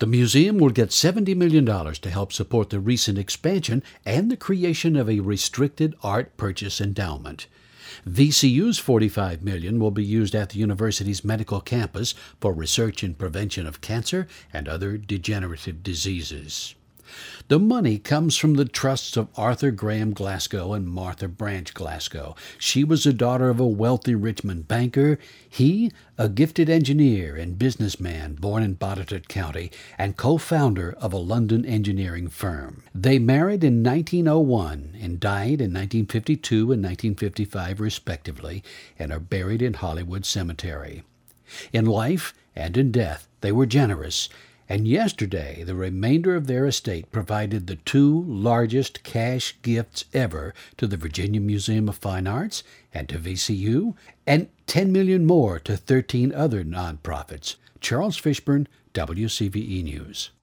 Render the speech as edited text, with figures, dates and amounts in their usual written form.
The museum will get $70 million to help support the recent expansion and the creation of a restricted art purchase endowment. VCU's $45 million will be used at the university's medical campus for research in prevention of cancer and other degenerative diseases. The money comes from the trusts of Arthur Graham Glasgow and Martha Branch Glasgow. She was the daughter of a wealthy Richmond banker, he a gifted engineer and businessman born in Botetourt County and co-founder of a London engineering firm. They married in 1901 and died in 1952 and 1955 respectively, and are buried in Hollywood Cemetery. In life and in death they were generous, and yesterday the remainder of their estate provided the two largest cash gifts ever to the Virginia Museum of Fine Arts and to VCU, and $10 million more to 13 other nonprofits. Charles Fishburne, WCVE News.